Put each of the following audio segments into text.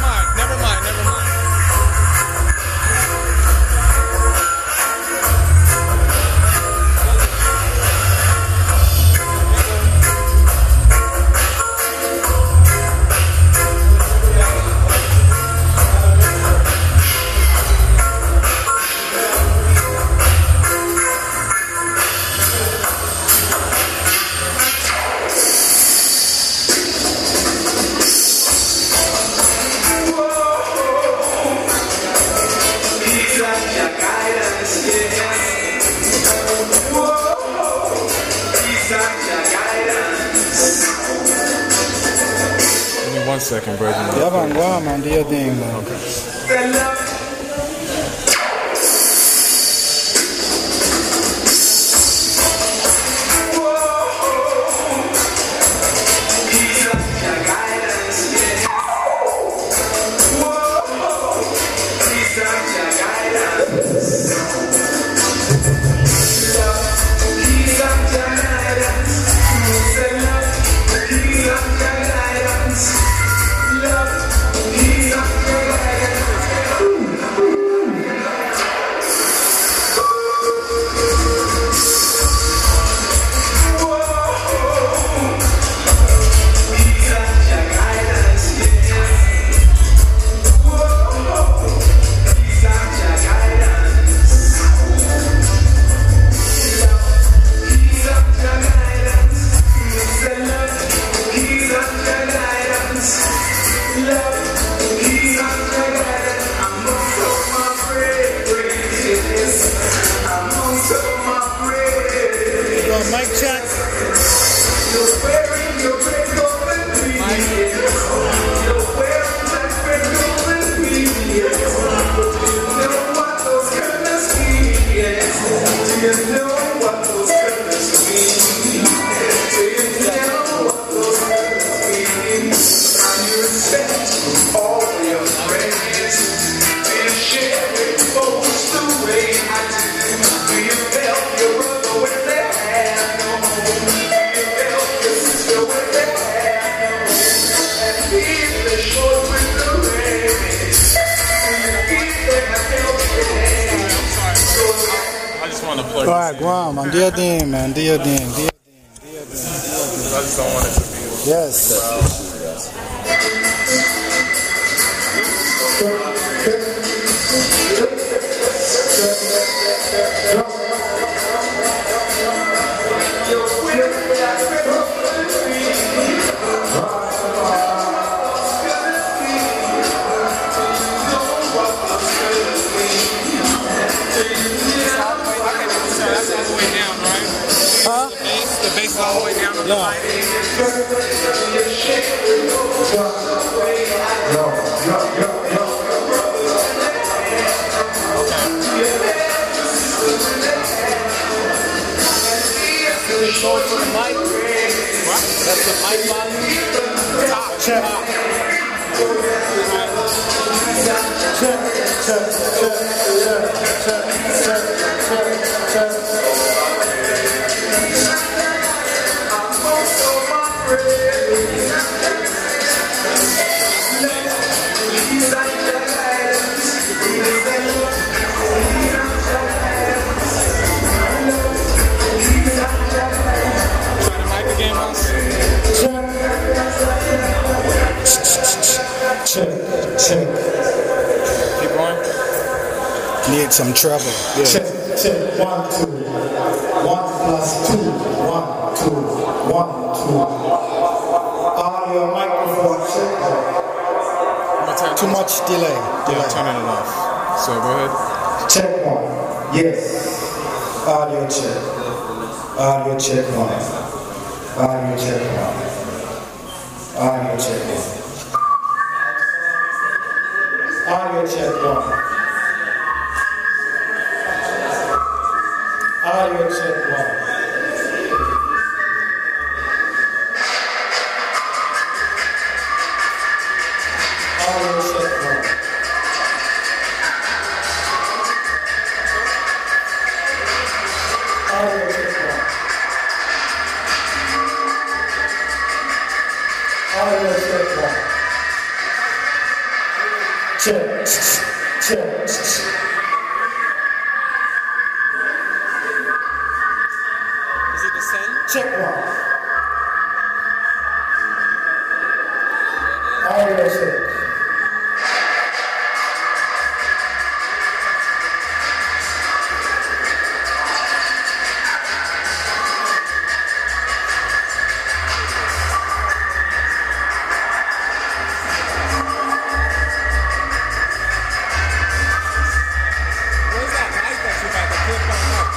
1 second, bro. Ja, man, wow, man, do your thing, man. Okay. Mic check. All right, go on, man. Do your thing, man. Do your thing. Do your thing. Do your thing. I just don't want it to be. Yes. Huh? The bass is all the way down on the line. Going for the mic. What? That's the mic volume. Top. Check. Check. Keep going. Need some trouble. Yeah. Check. 1, 2. 1 plus 2. 1, 2. 1, 2. Your microphone check. Too much delay. Yeah, I'm turning it off. So go ahead. Check 1. Yes. Audio check. Audio check 1. Audio check 1. Audio check 1. Audio check 1. Audio check 1. Audio check 1. Audio check 1. Audio check 1. Check. Check. Is it the same? Check one. Audio check. Where's that light that you got? The clip on up?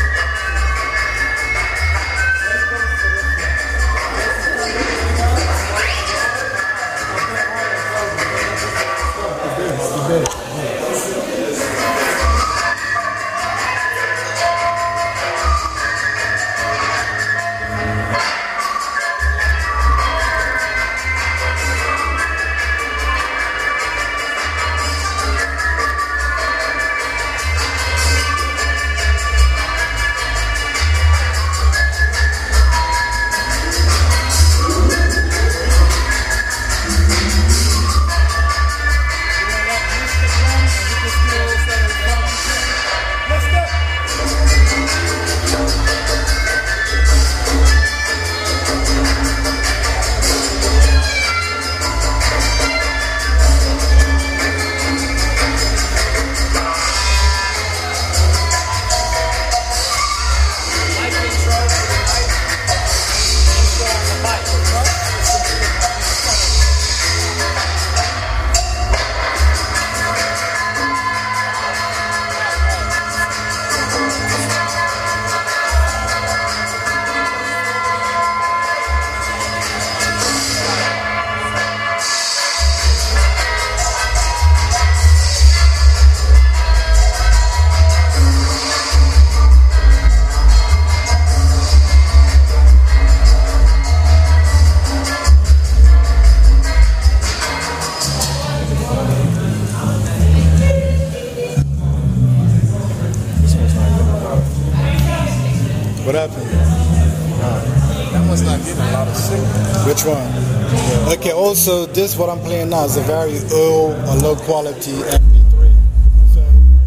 What happened? That must not get a lot of signal. Which one? Okay, also this what I'm playing now is a very low quality MP3. So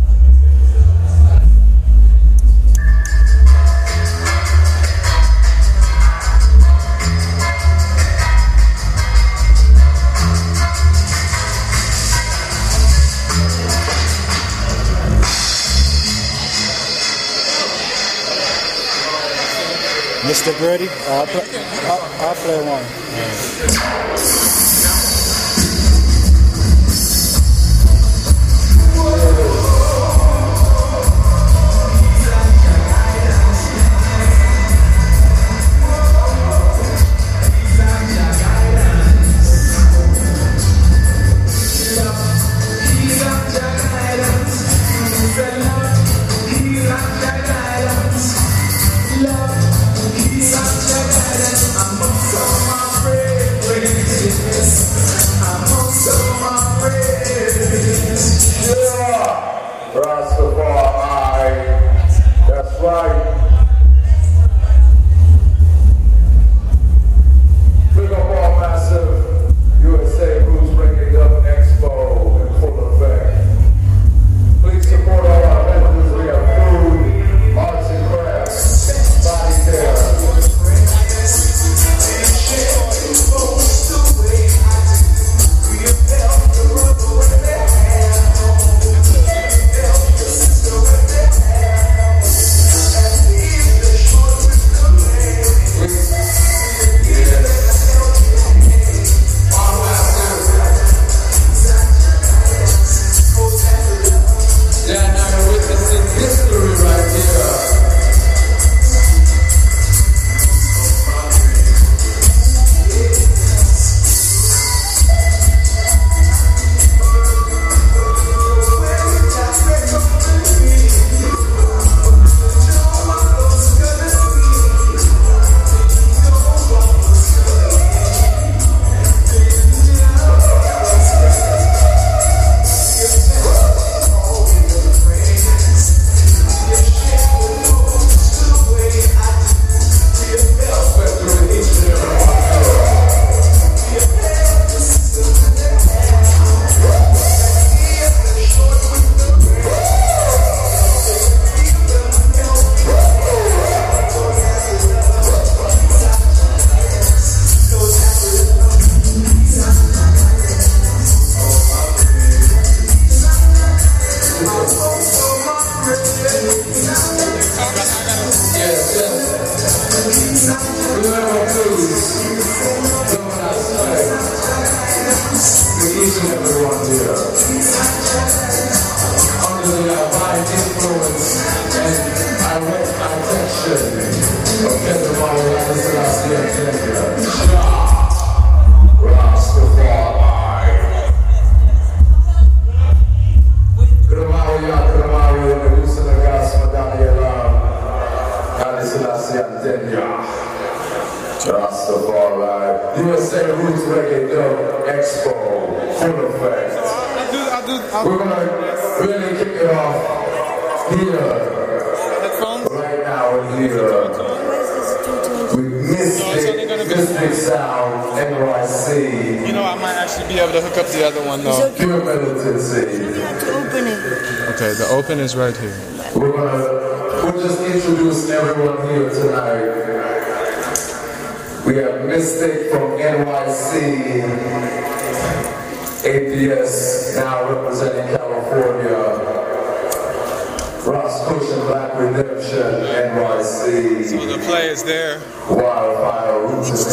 Mr. Grady, I'll play one. I'm so my friend. Yes, yes. Remember, please, don't expect to each and everyone here. Under the divine influence and direct attention of Kedamari Selassie Kenya. Rastafari. Kedamari, Medusa Nagas, Madame Yalam, Haile Selassie Kenya. Rastafari. USA Roots Reggae Dub Expo, full effect. We're going to really kick it off here, right now in here, with Mystic Sound, NYC. You know, I might actually be able to hook up the other one though. Pure militancy. Open it. Okay, the open is right here. We'll just introduce everyone here tonight. We have Mystic from NYC, APS now representing California, Ross Cushion Black Redemption, NYC. So the play is there. Wildfire, Roots of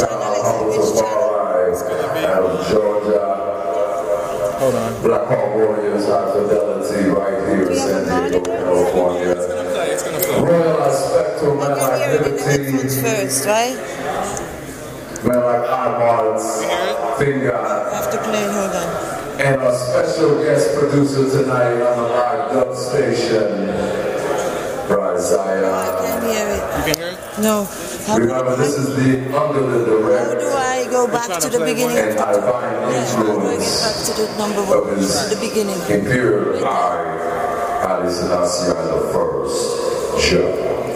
out of Georgia. Hold on. Black Hawk Warriors, High Fidelity, right here in San Diego, California. It's gonna play. Royal Spectrum, Man Like Liberty, First, right? Man Like Imarts, Finger. I have to play, hold on. And a special guest producer tonight on the live dub station, Isaiah. I can't hear it. You can hear it? No. Remember, this is the under the How direct do I go back to the beginning? and divine Yeah, how do I get influence back to the number of one? his The beginning. imperial high, Haile Selassie the first. Sure.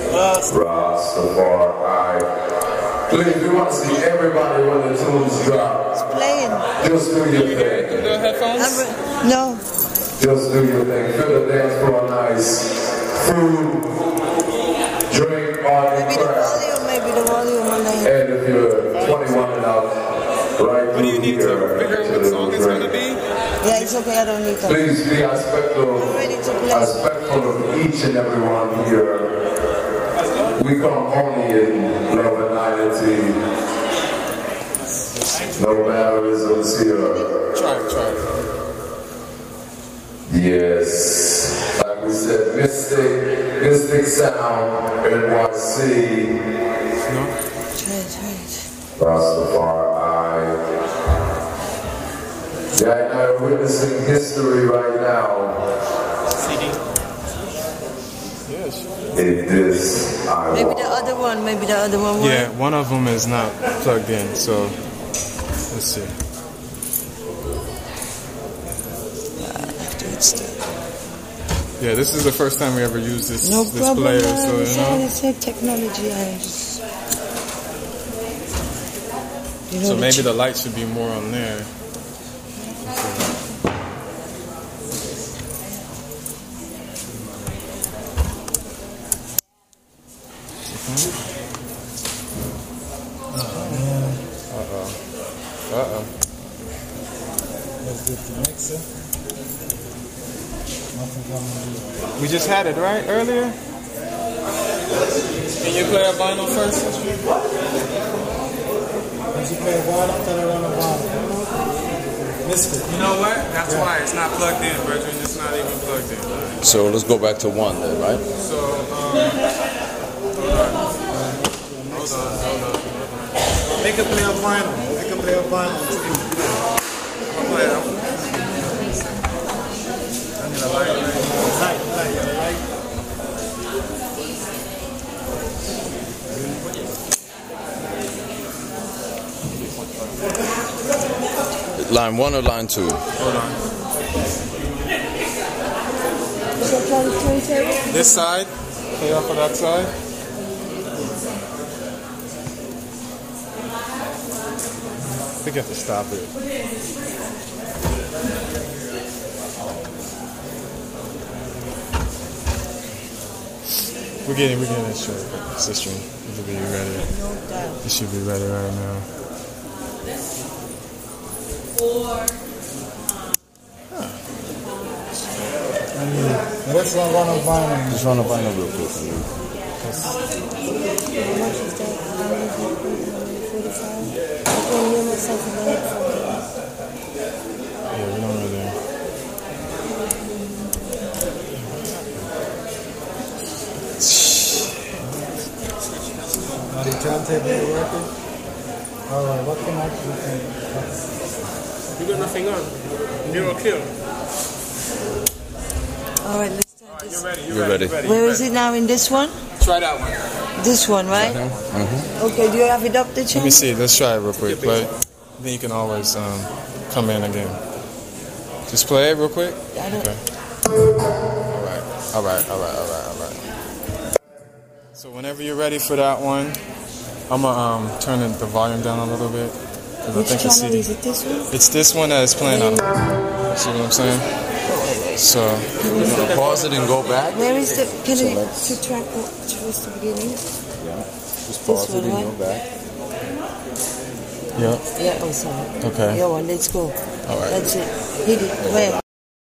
Rastafari. Please, we want to see everybody when the tunes drop. It's playing. Just do your thing. The headphones? No. Just do your thing. Fill the dance floor nice. Food, drink, art, and craft. Maybe the volume on the And if you're 21 and up, right What do you through need to here, figure out what song it's gonna be? Yeah, it's okay, I don't need that. please be respectful of each and every one here. We come only in love and unity. No mannerisms here. Try it. Yes. Like we said, Mystic Sound, NYC. No? Try it. Rastafari. Yeah, and I'm witnessing history right now. CD? Yes. In this Maybe Iowa. the other one. Yeah, one of them is not plugged in, so let's see. Yeah, this is the first time we ever used this, No this problem, player, man. so you know. It's like technology. So maybe the light should be more on there. Uh-oh. Let's get the mixer. Nothing coming. We just had it, right? Earlier? Can you play a vinyl first? Once you play a vinyl, turn it on the bottom. Missed it. You know what? That's why it's not plugged in, brethren. It's not even plugged in. So let's go back to one then, right? So, hold on. Make it play a vinyl. Line 1 or line 2? Hold on. This side? Play off of that side? I think you have to stop it. We're getting it short, sister. It should be ready. It should be ready right now. Let's run a vinyl. Just run a vinyl real quick. Yes. How much is that? 145? I can hear myself in the headphones. Yeah, we don't really. Are the turntable working? Alright, what can I do? You got nothing on. Zero kill. Alright, let's try this. You're ready. Where is it now? In this one? Try that one. This one, right? Okay, do you have it up the Let channel? me see. Let's try it real quick. Play. Then you can always come in again. Just play it real quick. I don't- Okay. All right. So whenever you're ready for that one, I'm gonna turn the volume down a little bit. 'Cause Which I think channel is it? This one? it's this one that is playing on. See what I'm saying? So Pause it and go back. Where is the? Can So you let's- to track what was the beginning? Just pause This it and one, go back. yeah. Yeah. Oh, sorry. Okay. Yeah, one. Let's go. All right. That's it. Hit it. Where?